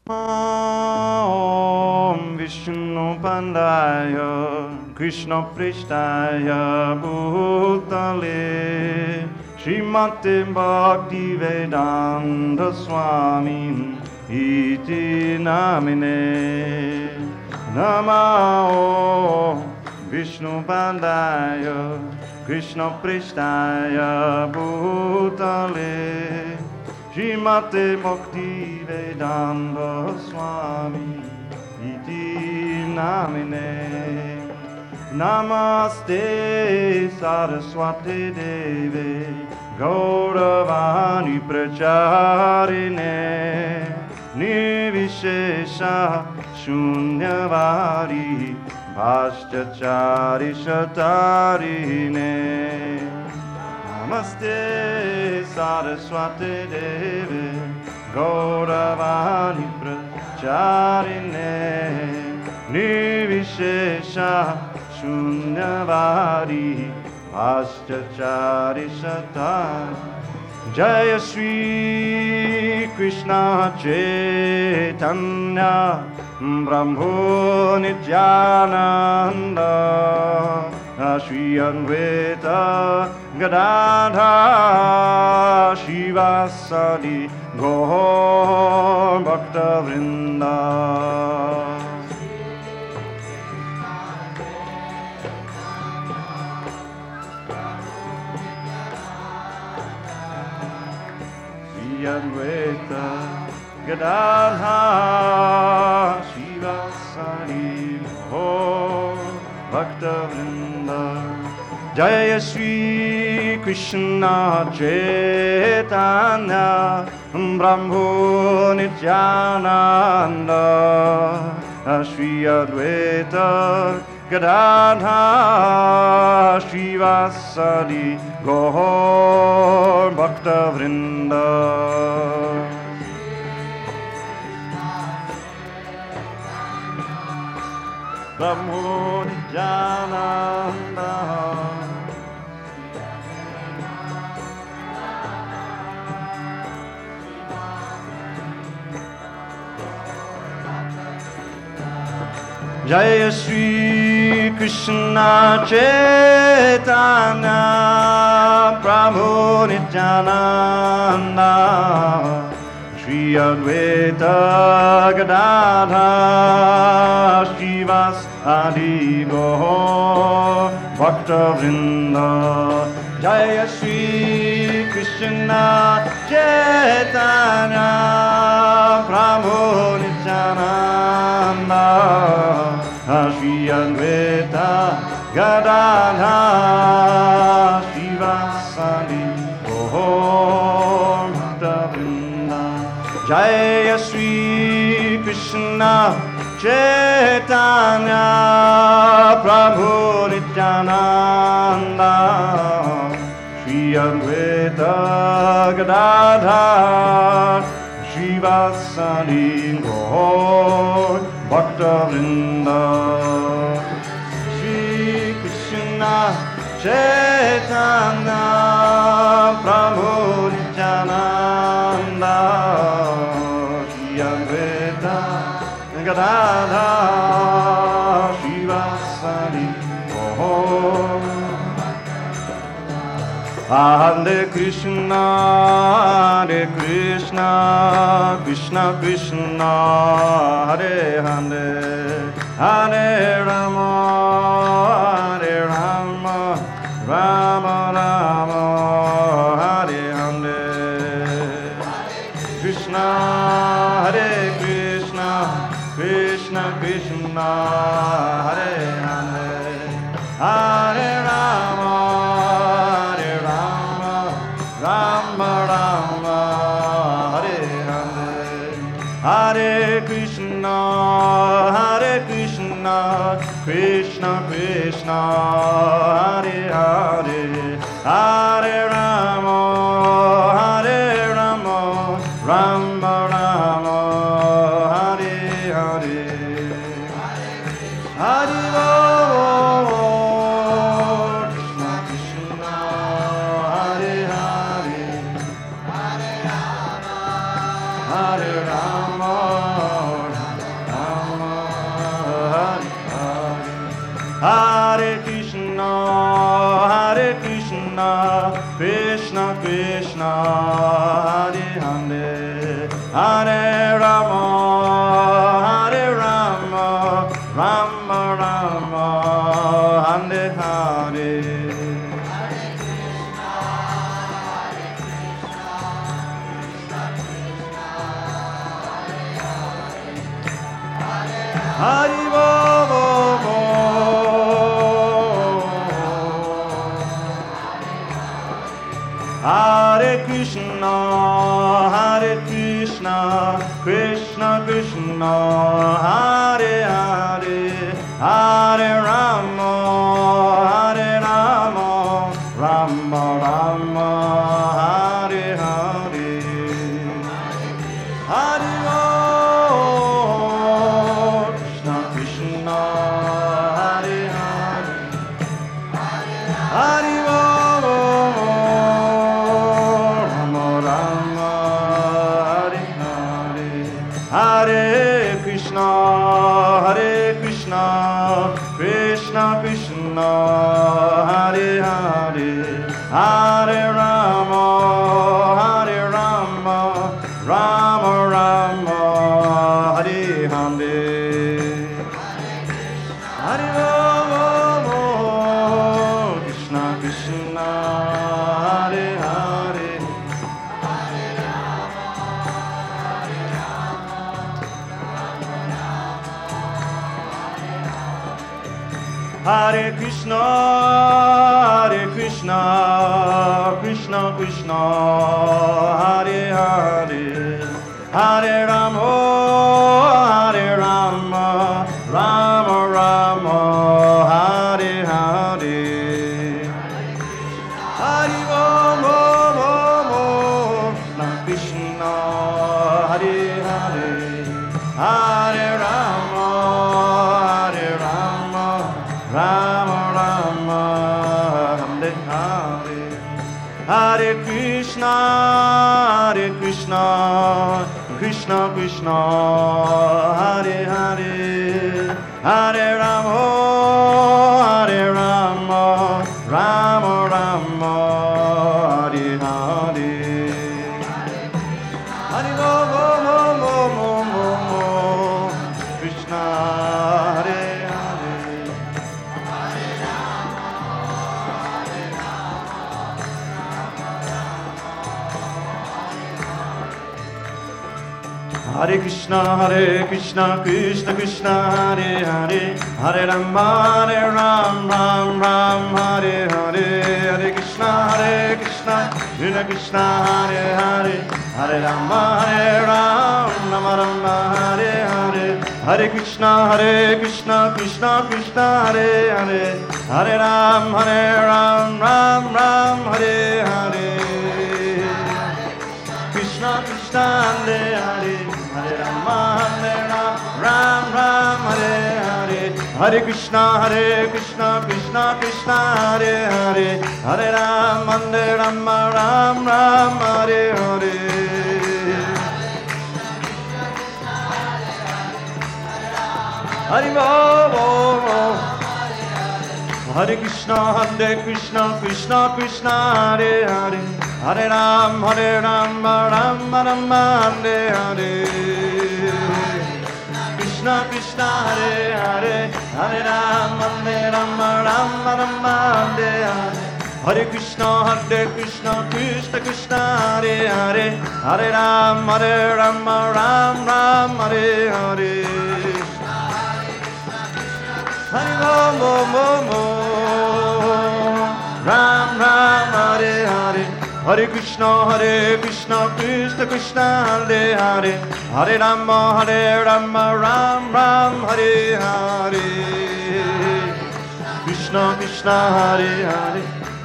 Om Vishnu Pandaya Krishna Prishtaya Bhutale Srimate Bhakti Vedanta Swami Iti Namine Namo Vishnu Pandaya Krishna Prishtaya Bhutale Srimate Bhakti Vedanta Swami Iti Namine Namaste Saraswati Devi Gauravani Pracharine Nivishesha Shunyavadi Bhaschachari Shatarine Namaste Saraswati Devi Gauravani Pracharine Nivishesha Shunyavadi Bhaschachari Shatarine Jaya Shri Krishna Chaitanya Brahmo Nityananda Shri Advaita Gadadhar Shivasadi Gaur Bhakta Vrinda Advaita Gadadhar Shivasari Gaur Bhakta Vrinda Jaya Shri Krishna Chaitanya Brahmo Nityananda Shri Advaita Gadadhar Shivasadi Gaur Bhakta Vrinda Brahmo Nityananda Jaya Shri Krishna Chaitanya Prabhu Nityananda Shri Advaita Gadadhar Shivas Adi Gaur Bhakta Vrinda Jaya Shri Krishna Chaitanya Prabhu Nityananda Shri Advaita Gadadhar Shivasadi Gaur Bhakta Vrinda Jaya Shri Krishna Chaitanya Prabhu Nityananda Shri Advaita Gadadhar Shivasadi Gaur Bhakta Vrinda Shri Krishna Chaitanya Prabhu Nityananda Shri Advaita Gadadhar Shivasadi Gaur Hare Krishna, Krishna Krishna, Hare Hare, Hare Rama, Rama Rama, Hare Hare. Krishna, Hare Krishna, Krishna Krishna, Hare Hare, Hare Rama. Rama Rama Hare Hare Hare Krishna Krishna Krishna Hare Hare Hare Rama Rama Rama Hare Hare Hare Krishna Krishna Hare Hare Hare Rama Krishna, Krishna Krishna, Hare Hare, Hare Rama, Hare Rama, Rama Rama, Hare Hare. Hari Bo Bo Bo. Hare Krishna, Krishna Krishna, Hare Hare, Hare Rama, Rama Rama, Hare Hare. Hare Krishna Krishna, Hare Hare, Hare Hare Krishna, Krishna Krishna, Hare Hare, Hare Rama, Rama Rama, Hare Hare. Hare Rama, Krishna Krishna, Hare Hare. Hare Krishna, Krishna Krishna, Hare Hare, Hare Rama, Rama Rama, Hare Hare. Hare Rama, Krishna, Hare Hare, Hare Rama, Rama Rama, Hare Hare. Hare Krishna, Krishna Krishna, Hare Hare, Hare Rama, Rama Rama, Hare Hare. Hare Krishna, Hare Hare. Hare Krishna, Krishna Krishna, Hare Hare, Hare Rama, Ram Hare Hare, Hare Krishna, Krishna Krishna, Hare Hare, Hare Rama, Rama Hare Hare, Hare Krishna, Krishna Krishna, Hare Hare, Hare Ram, Ram Hare Hare. Krishna Krishna, Hare Hare, Hare Rama, Ram Hare Hare, Hare Krishna, Krishna Krishna, Hare Hare, Hare Ram, Ram Hare Hare. Hare Bo. Hare Krishna, Krishna Krishna, Hare Hare, Hare Ram, Rama, Hare Hare. Krishna Krishna, Hare Hare, Hare Ram, Rama, Hare Hare. Hare Krishna, Krishna Krishna, Hare Hare, Hare Ram, Ram Hare Hare. Hare Rama, Ram Hare Hare, Hare Krishna, Krishna Krishna, Hare Hare, Hare Rama, Ram Hare Hare. Krishna Krishna, Hare Hare,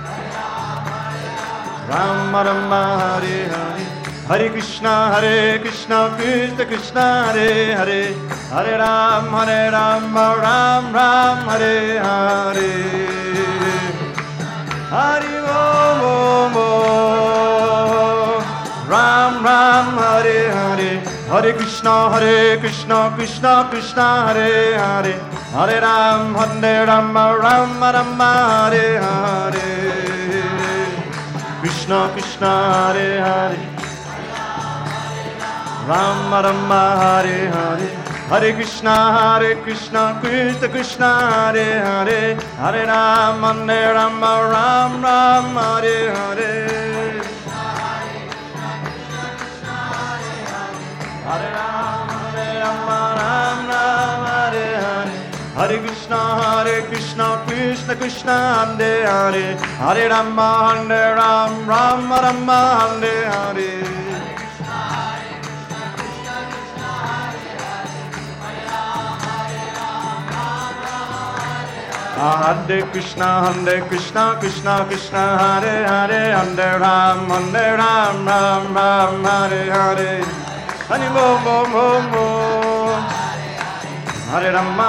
Ram Hare Hare. Hare Krishna, Krishna Krishna, Hare Hare, Hare Ram, Ram Hare Hare. Hare Om, Ram Hare Hare, Hare Krishna, Krishna Krishna, Hare Hare, Hare Ram, Ram Hare Hare. Krishna Krishna Hare Hare Rama Rama Hare Hare Hare Krishna Krishna Krishna Hare Hare Hare Rama Rama Rama Hare Hare Hare Rama Rama Rama Hare Hare Hare Krishna Krishna Krishna Hare Hare Hare Rama Rama Rama Hare Hare Hare Krishna Krishna Krishna Hare Hare Hare Rama Ram Hare Hare Hare Bo Bo Bo Bo Hare Rama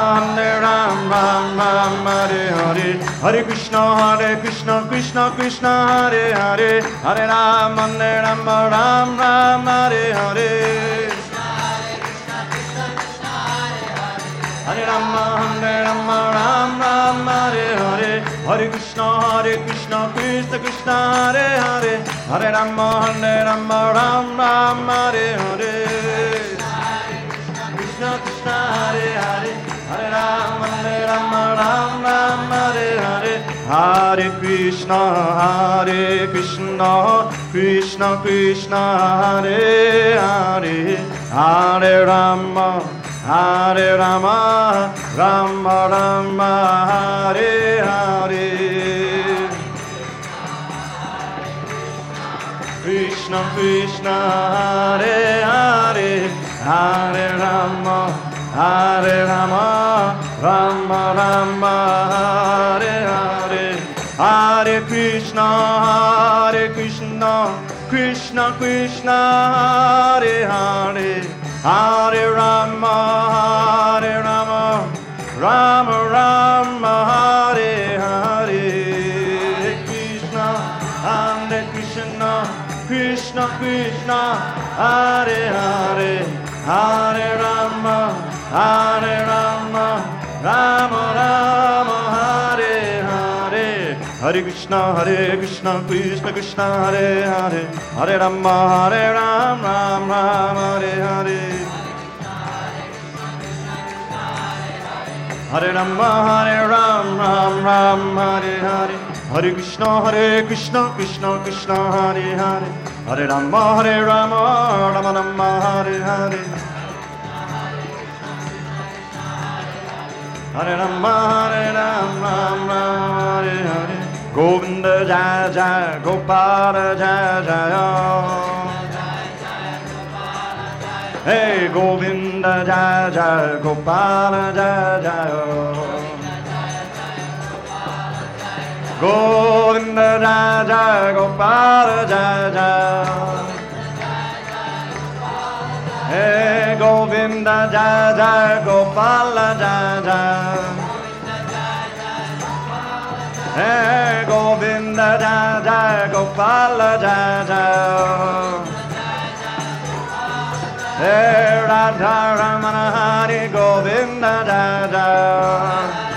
Ram Hare Hare Hare Krishna Krishna Krishna Hare Hare Hare Rama Ram Hare Hare Hare Rama Ram Hare Hare Hare Krishna Krishna Krishna Hare Hare Hare Rama Ram Hare Hare Krishna Krishna Hare Hare Hare Rama Ram Hare Hare Hare Krishna Krishna Krishna Hare Hare Hare Rama Rama Rama Hare Hare Krishna Krishna Hare Hare Hare Rama Rama Rama Hare Hare Hare Krishna Krishna Krishna Hare Hare Hare Rama Rama Rama Hare Hare Krishna Krishna Krishna Hare Hare Hare Rama Rama Rama Hare Hare Hare Krishna Krishna Krishna Hare Hare Hare Rama Rama Hare Hare Hare Rama Ram Hare Hare Hare Krishna Krishna Krishna Hare Hare Hare Rama Rama Rama Hare Hare Hare Rama Hare Hare Govinda Jaya Jaya Gopala Jaya Jaya Hey Govinda Jaya Jaya Gopala Jaya Jaya Govinda Jaya Jaya Gopala Jaya Jaya Hey Govinda Jaya Jaya Gopala Jaya Jaya Hey Govinda Jaya Jaya Gopala Jaya Jaya Hey Radha Ramana Hari Govinda Jaya Jaya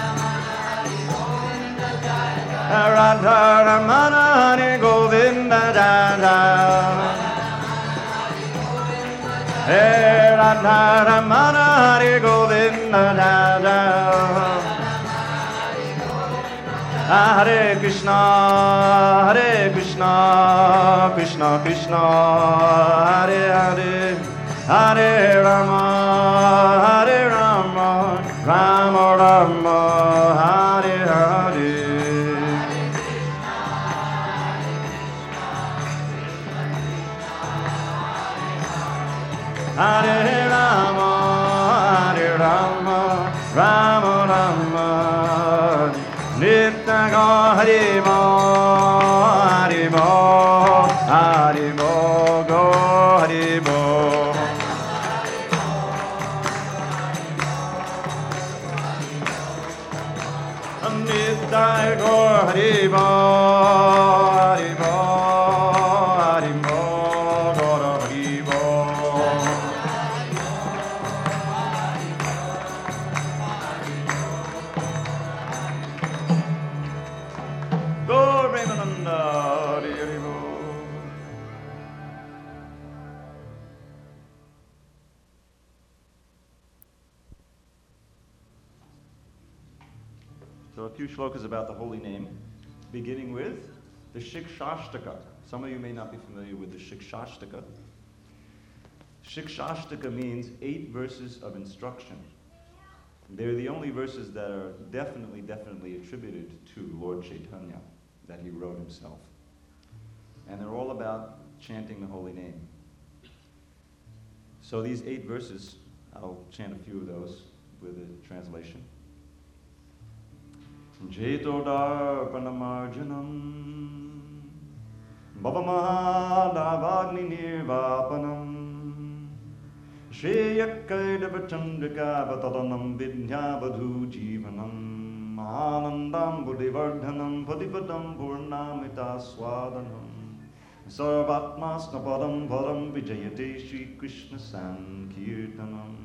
Radha Ramana Hari Govinda Jaya Jaya Hey Radha Ramana Hari Govinda Jaya Jaya Hare Krishna Krishna Krishna Hare Hare Hare Rama Rama Rama Hare Hare Hare Rama Rama Rama Nitya Hare Mo Hare Mo Hare Mo Go Hare Mo Nitya Go Hare Mo Hare Mo Hare Mo Go Hare Mo few shlokas about the holy name, beginning with the Shikshashtaka. Some of you may not be familiar with the Shikshashtaka. Shikshashtaka means 8 verses of instruction. They're the only verses that are definitely attributed to Lord Chaitanya, that he wrote himself. And they're all about chanting the holy name. So these 8 verses, I'll chant a few of those with a translation. Jetodar-panamarjanam Bhavamahadavagni-nirvapanam Shreya-kaidava-chandrika-vatadanam Vidnya-vadhu-jivanam Anandam-buddhivardhanam Padipadam-purnamita-swadanam Sarvatma-snapadam varam vijayate Shri Krishna Sankirtanam.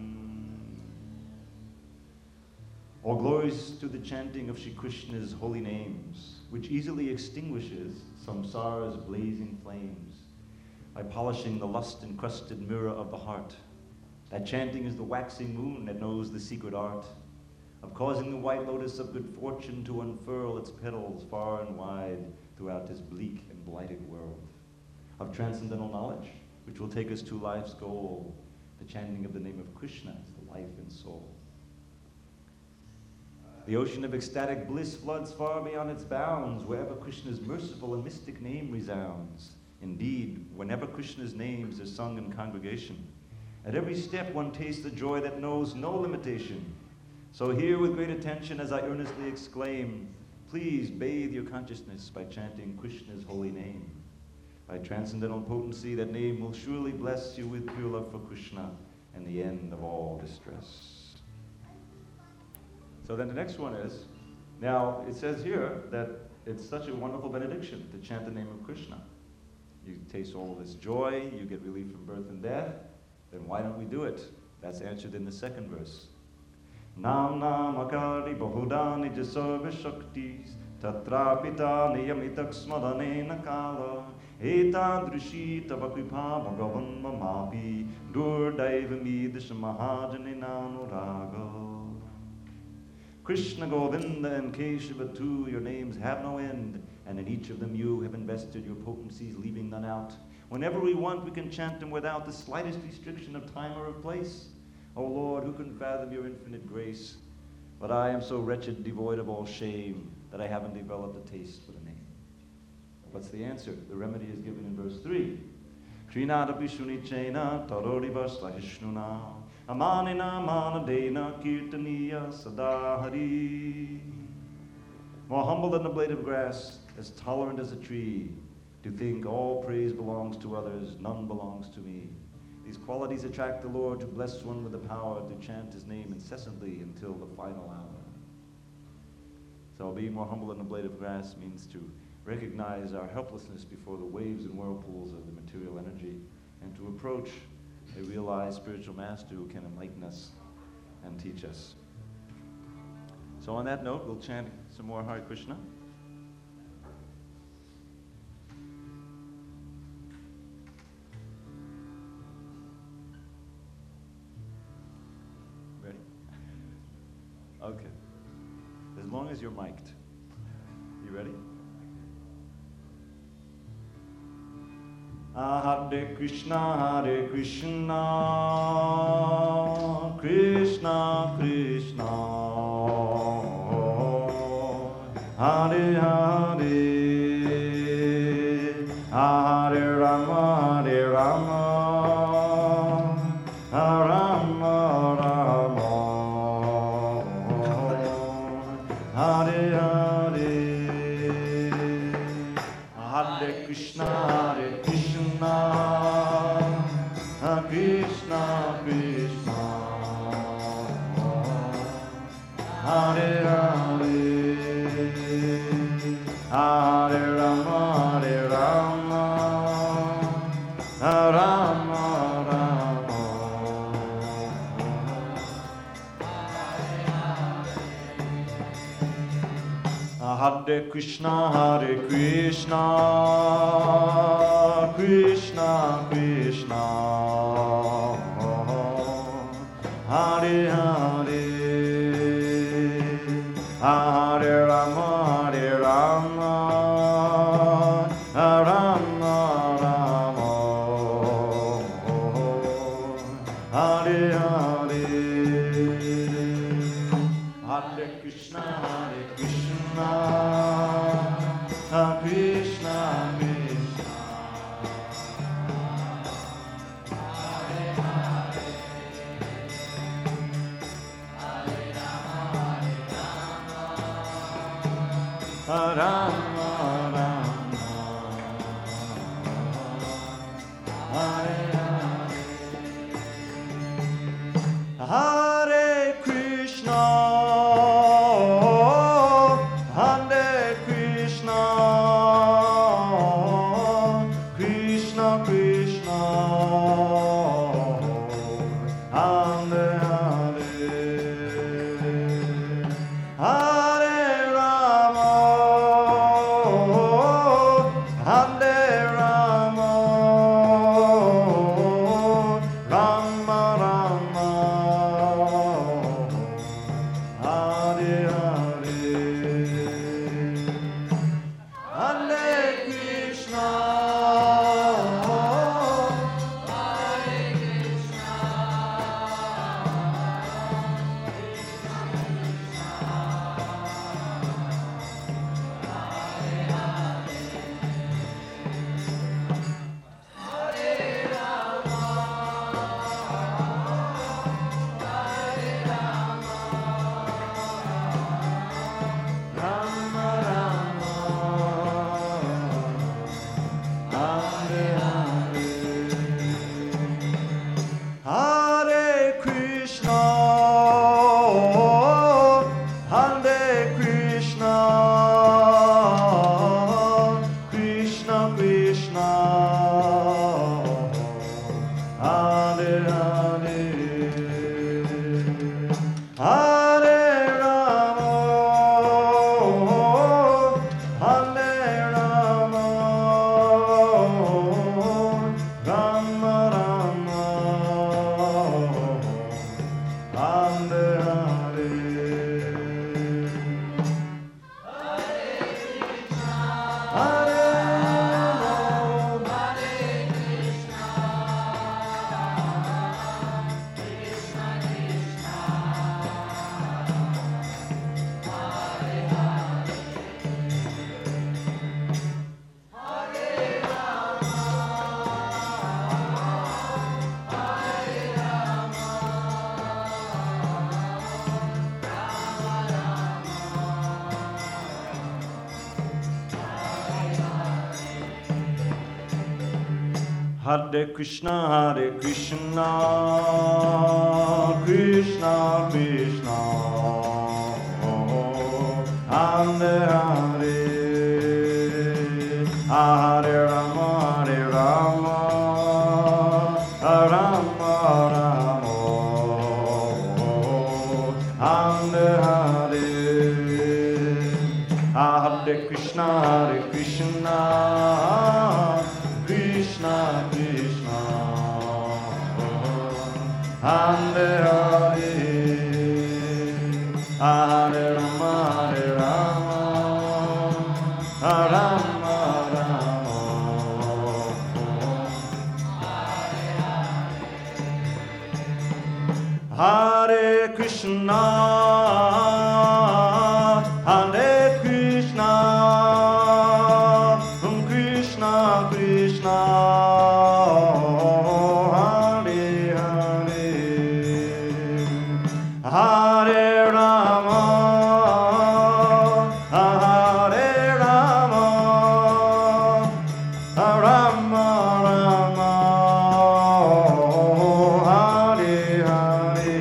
All glories to the chanting of Shri Krishna's holy names, which easily extinguishes samsara's blazing flames by polishing the lust-encrusted mirror of the heart. That chanting is the waxing moon that knows the secret art of causing the white lotus of good fortune to unfurl its petals far and wide throughout this bleak and blighted world. Of transcendental knowledge, which will take us to life's goal. The chanting of the name of Krishna is the life and soul. The ocean of ecstatic bliss floods far beyond its bounds, wherever Krishna's merciful and mystic name resounds. Indeed, whenever Krishna's names are sung in congregation, at every step one tastes the joy that knows no limitation. So hear with great attention as I earnestly exclaim, please bathe your consciousness by chanting Krishna's holy name. By transcendental potency, that name will surely bless you with pure love for Krishna and the end of all distress. So then the next one is, now it says here that it's such a wonderful benediction to chant the name of Krishna. You taste all of this joy, you get relief from birth and death, then why don't we do it? That's answered in the second verse. Nam nam akari bahudani jasarva shaktis tatrapita niyamitak smadanena kala etadrishi tavakripa bhagavan mamapi durdaiva mahajaninanuraga. Krishna, Govinda, and Keshava too, your names have no end, and in each of them you have invested your potencies, leaving none out. Whenever we want, we can chant them without the slightest restriction of time or of place. O Lord, who can fathom your infinite grace? But I am so wretched, devoid of all shame, that I haven't developed a taste for the name. What's the answer? The remedy is given in verse 3. Trinadapi shunichena tarodivasla Amanina manadena kirtaniya sadahari. More humble than the blade of grass, as tolerant as a tree, to think all praise belongs to others, none belongs to me. These qualities attract the Lord to bless one with the power to chant his name incessantly until the final hour. So being more humble than the blade of grass means to recognize our helplessness before the waves and whirlpools of the material energy and to approach a realized spiritual master who can enlighten us and teach us. So on that note, we'll chant some more Hare Krishna. Ready? Okay. As long as you're mic'd. You ready? Hare Krishna, Krishna Krishna, Hare Hare, Hare Rama, Hare Rama, Rama Rama, Hare Hare, Hare Krishna, Hare Krishna, Krishna Krishna, Hare Hare, Hare Rama, Hare Rama, Rama Rama, Hare Krishna, Hare Krishna, Krishna Krishna, Hare Hare, Hare Rama, Hare Krishna, Krishna Krishna, Hare Hare, Hare Rama, Rama Rama, Hare Hare, Hare Krishna, Krishna Krishna, Hare Hare, Hare Rama, Rama Rama, Hare Krishna, Hare Krishna, Krishna Krishna, Hare Rama, Rama Rama, Hare Hare,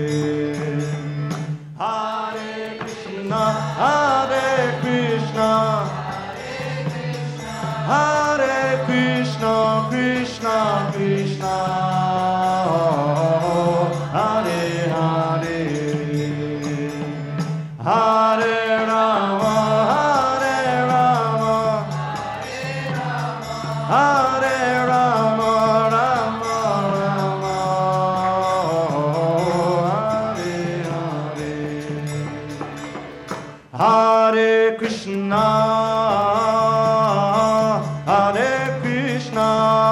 Hare Krishna, Hare Krishna, Krishna Krishna, Hare Hare, Hare Rama, Hare Rama, Rama Rama, Hare Hare, Hare Krishna, Hare Krishna,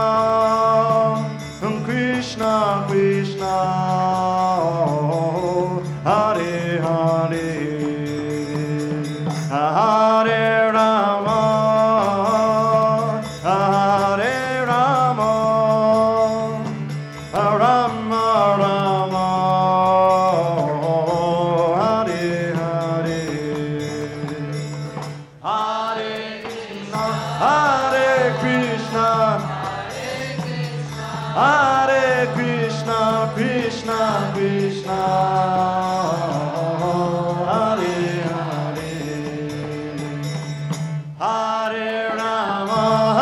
Krishna Krishna, Hare Hare, Hare Rama, Rama Rama, Hare Hare, Hare Krishna, Hare Krishna, Krishna Krishna, Hare Hare, Hare Rama,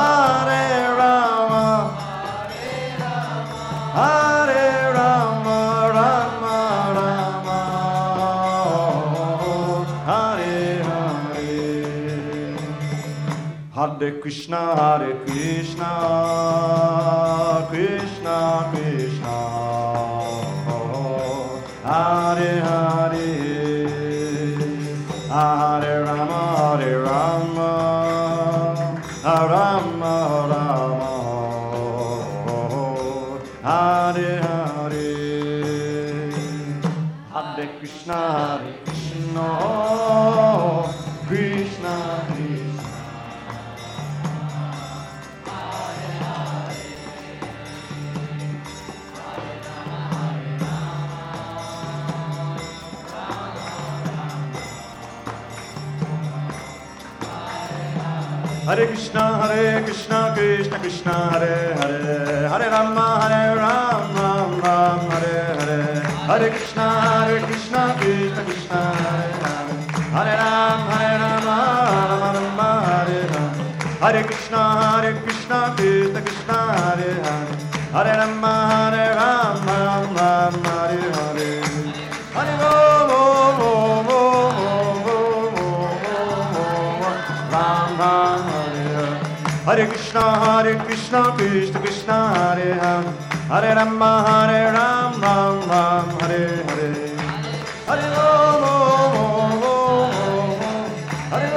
Hare Rama, Rama Rama, Hare Hare, Hare Krishna, Krishna Krishna, Hare Hare, Hare Rama, Rama Rama, Hare Hare, Hare Krishna, Krishna Krishna, Hare Krishna, Krishna Krishna, Hare Hare, Hare Rama, Rama Hare Hare, Hare Krishna, Krishna Krishna, Hare Rama, Rama Hare Hare, Hare Krishna, Krishna Krishna, Hare Hare, Hare Rama, Rama Hare Hare, Hare Rama, Hare Krishna, Krishna Krishna, Hare Hare, Hare Rama, Rama Hare Hare, Hare Rama, Hare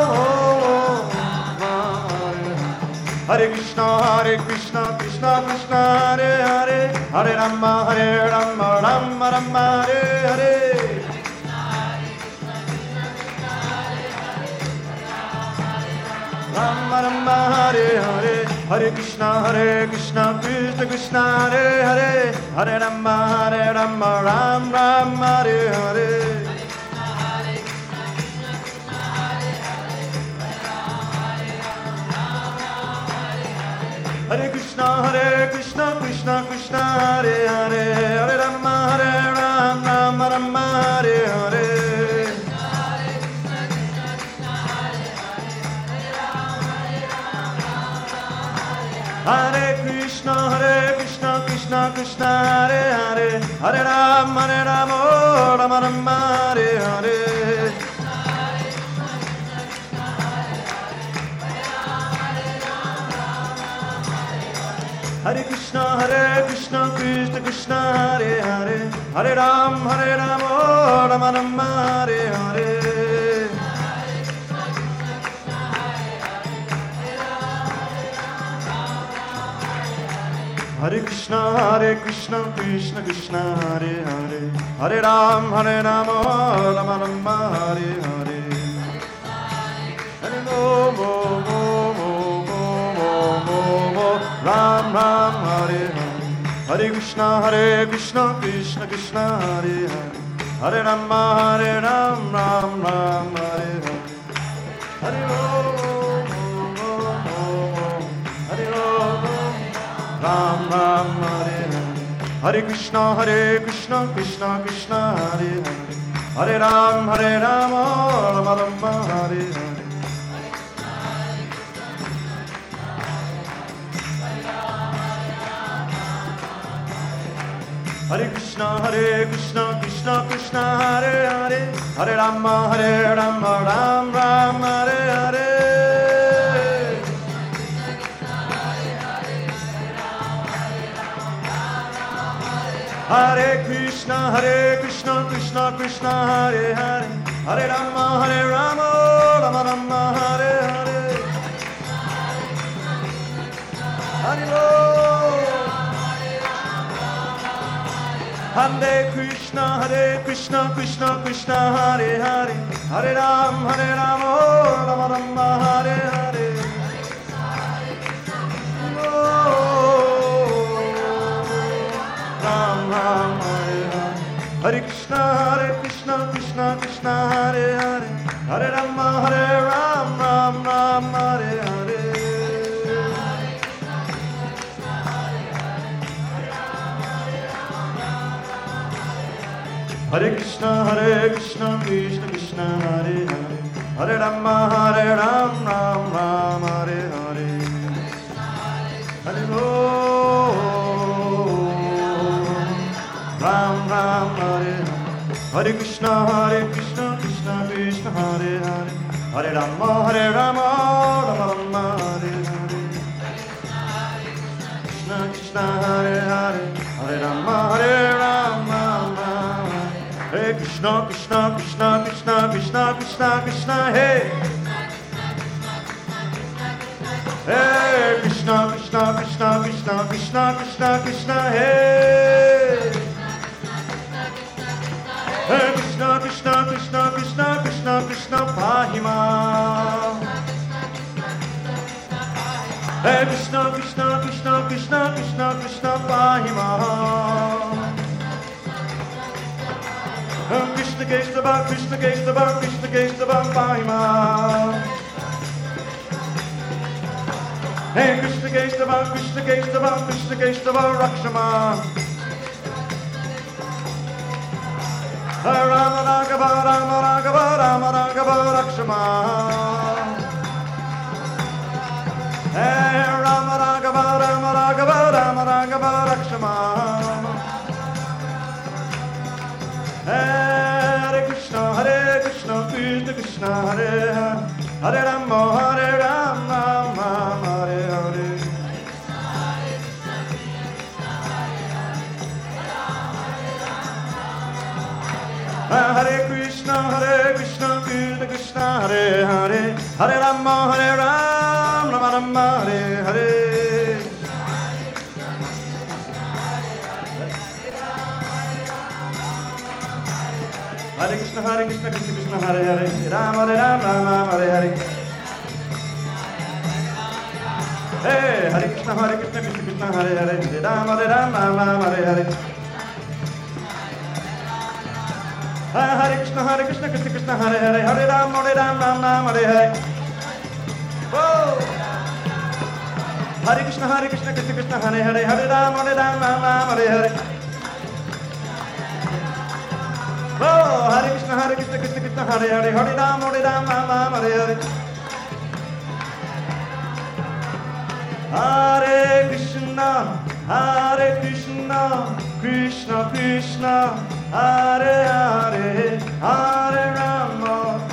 Hare Krishna, Krishna Krishna, Hare Hare, Hare Rama, Rama Hare Hare, Rama Hare Hare, Hare Krishna, Krishna Krishna, Hare Hare, Hare Rama, Rama Hare Hare, Hare Krishna, Krishna Krishna, Hare Hare, Hare Rama, Rama Rama, Hare Hare. Hare Krishna, Krishna Krishna, Hare Hare, Hare Rama, Rama Rama, Hare Hare. Hare Krishna, Krishna Krishna, Hare Hare, Hare Rama, Rama Rama, Hare Hare. Hare Krishna, Krishna Krishna, Hare Hare, Hare Rama, Rama Rama, Hare Hare. Hare Ram Ram, Hare Hare. Hare Krishna, Krishna Krishna, Hare Hare, Hare Rama, Ram Ram, Hare Hare. Hare Ram Ram, Hare Hare. Hare Krishna, Krishna Krishna, Hare Hare, Hare Rama, Rama Rama, Hare Hare. Hare Krishna, Krishna Krishna, Hare Hare, Hare Rama, Ram Ram, Hare Hare. Hare Krishna, Krishna Krishna, Hare Hare, Hare Rama, Rama Rama, Hare Hare. Hare Hare Krishna, Krishna Krishna, Hare Hare, Hare Rama, Rama Rama, Hare Hare. Ram Ram, Hare Hare. Hare Krishna, Krishna Krishna, Hare Hare, Hare Rama, Ram Hare Hare. Hare Krishna, Krishna Krishna, Hare Hare, Hare Rama, Ram Hare Hare. Hare Ram Ram, Hare Hare. Hare Krishna, Krishna Krishna, Hare Hare, Hare Rama, Rama Rama, Hare Hare. Krishna Krishna, Hare Hare, Hare Rama, Rama. Hey Krishna, Krishna Krishna, hey. Hey Krishna, Krishna hey. Hey Krishna, Krishna Pahima. Hey Krishna, Krishna Pahima. Krishna Kesava, Pahima. Hey Krishna Kesava, Rakshama. Rama Raghava, Rakshama. Hey Rama Raghava, Rakshama. Hare Krishna, Krishna Hare Hare, Hare Rama, Hare Hare. Hare Krishna, Krishna Hare Hare, Hare Rama, Rama Hare Hare. Hare Krishna, Krishna Hare Hare, Rama, Rama Hare Hare. Hey, Hare Krishna, Krishna Hare Hare, Rama, Rama Hare Hare. Hare Krishna, Krishna Hare Hare, Hare Rama, Rama Hare Hare. Whoa! Hare Krishna, Krishna Krishna, Hare Hare, Hare Rama, Rama, Hare Hare. Oh, Hare Krishna, Krishna Krishna, Hare Hare, Hare Rama, Rama, Hare Hare. Hare Krishna, Krishna Krishna, Hare Hare, Hare Rama,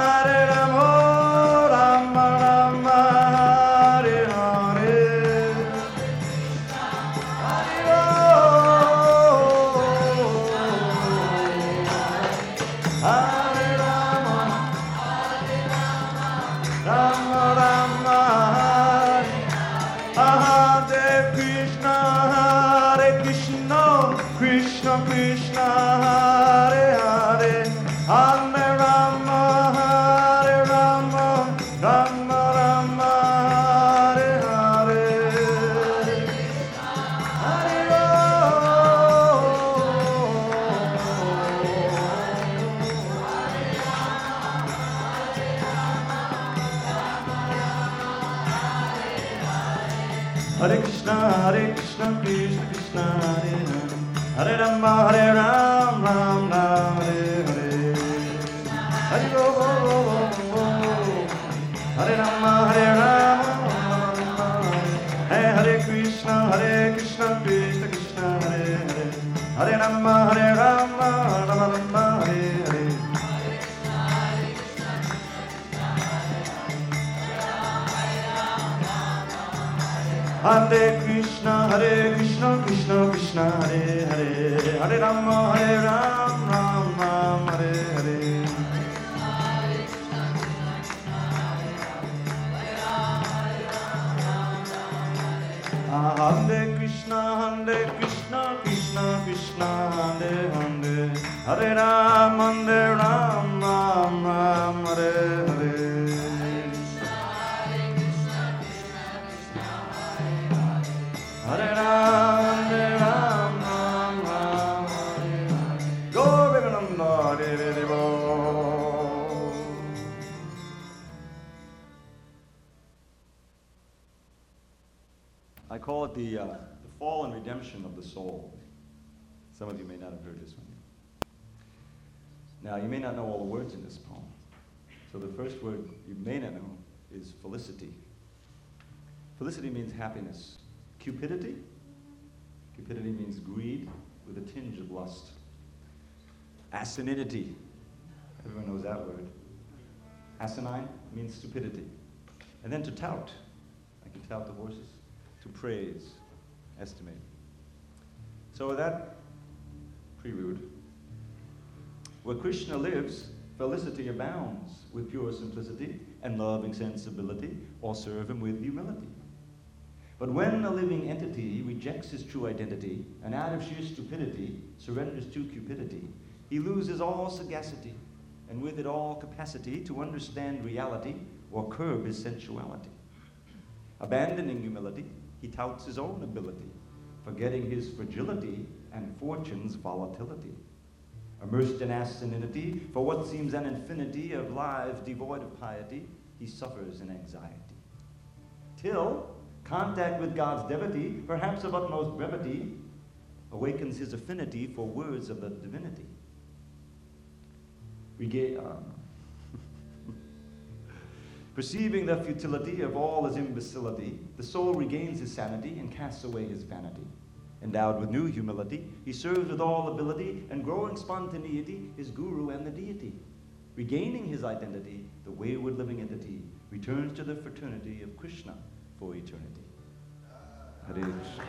Rama Rama, Hare Hare. Hare Rama, Rama Rama, Hare Krishna, Krishna Krishna, Hare Hare, Hare Rama, Rama Rama, Hare Hare. Hare Krishna, Krishna Krishna, Hare Hare, Hare Rama, Rama, Hare Hare. Hare Hare Rama, Rama, Hare Krishna, Krishna Krishna, Hare Hare, Hare Rama, Rama, Hare Hare. Hare Krishna, Krishna Krishna, Hare Hare, Hare Rama, Rama, Hare Hare. Hare Krishna, Krishna Krishna, Hare Hare, Hare Rama, Rama, Hare Hare. Hare Ram, Ram, Ram, Hare Hare. Govinda, Hare Hare. I call it the fall and redemption of the soul. Some of you may not have heard this one. Now, you may not know all the words in this poem. So the first word you may not know is felicity. Felicity means happiness. Cupidity? Cupidity means greed with a tinge of lust. Asininity. Everyone knows that word. Asinine means stupidity. And then to tout. I can tout the horses. To praise. Estimate. So with that prelude, where Krishna lives, felicity abounds with pure simplicity and loving sensibility, or serve him with humility. But when a living entity rejects his true identity and out of sheer stupidity surrenders to cupidity, he loses all sagacity and with it all capacity to understand reality or curb his sensuality. Abandoning humility, he touts his own ability, forgetting his fragility and fortune's volatility. Immersed in asininity, for what seems an infinity of lives devoid of piety, he suffers in anxiety. Till contact with God's devotee, perhaps of utmost brevity, awakens his affinity for words of the divinity. Perceiving the futility of all his imbecility, the soul regains his sanity and casts away his vanity. Endowed with new humility, he serves with all ability and growing spontaneity his guru and the deity. Regaining his identity, the wayward living entity returns to the fraternity of Krishna for eternity. Hare Krishna.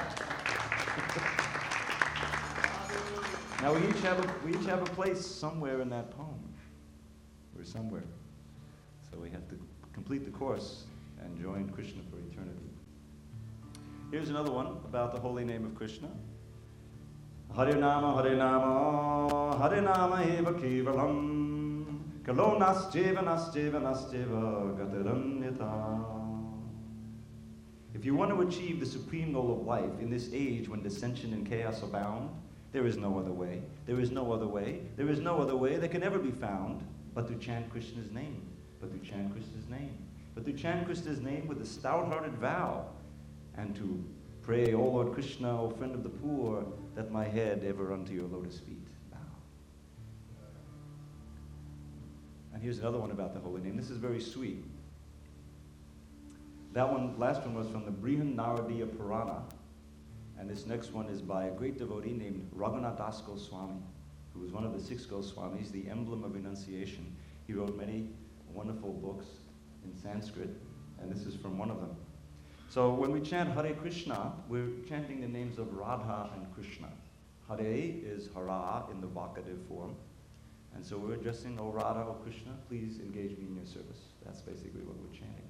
Now we each have a place somewhere in that poem. We're somewhere. So we have to complete the course and join Krishna for eternity. Here's another one about the holy name of Krishna. Hare Nama, Hare Nama eva kevalam, kalo nasjeva gataranyata. If you want to achieve the supreme goal of life in this age when dissension and chaos abound, there is no other way. There is no other way. There is no other way that can ever be found but to chant Krishna's name. But to chant Krishna's name. But to chant Krishna's name with a stout-hearted vow and to pray, O Lord Krishna, O friend of the poor, that my head ever unto your lotus feet bow. And here's another one about the holy name. This is very sweet. That one, last one was from the Brihan Naradiya Purana. And this next one is by a great devotee named Raghunath Das Goswami, who was one of the 6 Goswamis, the emblem of renunciation. He wrote many wonderful books in Sanskrit, and this is from one of them. So when we chant Hare Krishna, we're chanting the names of Radha and Krishna. Hare is Hara in the vocative form. And so we're addressing, O Radha, O Krishna, please engage me in your service. That's basically what we're chanting.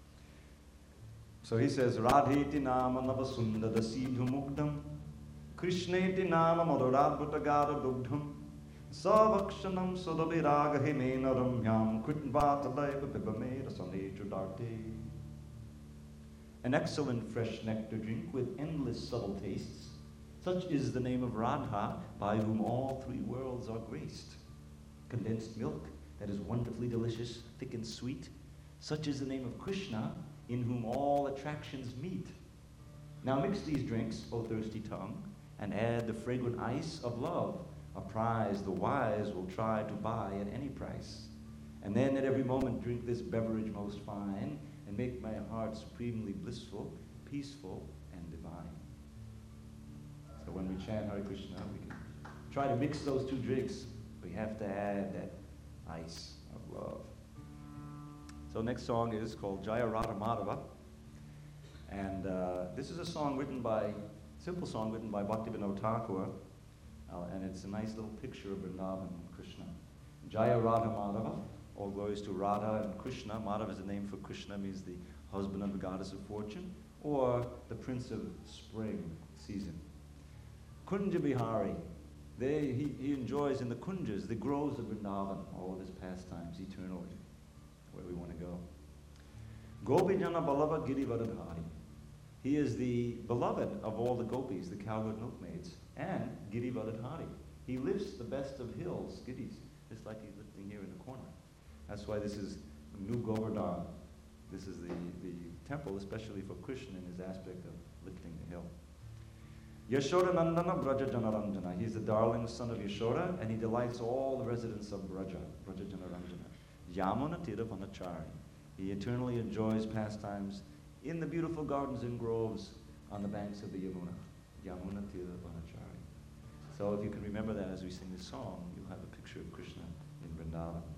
So he says, Radheti nama navasundada siddhu mukdam, Krishneti nama madhuradbhutagada dugdham, Savakshanam sudabhiraga himena ramyam, Kritvatalaiva pibameda sanejudarte. An excellent fresh nectar drink with endless subtle tastes. Such is the name of Radha, by whom all 3 worlds are graced. Condensed milk that is wonderfully delicious, thick and sweet. Such is the name of Krishna, in whom all attractions meet. Now mix these drinks, O thirsty tongue, and add the fragrant ice of love, a prize the wise will try to buy at any price. And then at every moment drink this beverage most fine, and make my heart supremely blissful, peaceful, and divine. So when we chant Hare Krishna, we can try to mix those 2 drinks. We have to add that ice of love. So next song is called Jaya Radha Madhava. And this is a song written by, simple song written by Bhaktivinoda Thakur. And it's a nice little picture of Vrindavan and Krishna. Jaya Radha Madhava. All glories to Radha and Krishna. Madhava is the name for Krishna, means the husband of the goddess of fortune, or the prince of spring season. Kunja Bihari. He enjoys in the kunjas, the groves of Vrindavan, all of his pastimes eternally, where we want to go. Gopijana Ballava Girivardhari. He is the beloved of all the gopis, the cowherd milkmaids, and Girivardhari. He lifts the best of hills, Giris, just like he's lifting here in the corner. That's why this is New Govardhan. This is the temple, especially for Krishna in his aspect of lifting the hill. Yashoda Nandana Braja Janaranjana. He's the darling son of Yashoda, and he delights all the residents of Braja Janaranjana. Yamuna Tira Vanachari. He eternally enjoys pastimes in the beautiful gardens and groves on the banks of the Yamuna. Yamuna Tira Vanachari. So if you can remember that as we sing this song, you'll have a picture of Krishna in Vrindavan.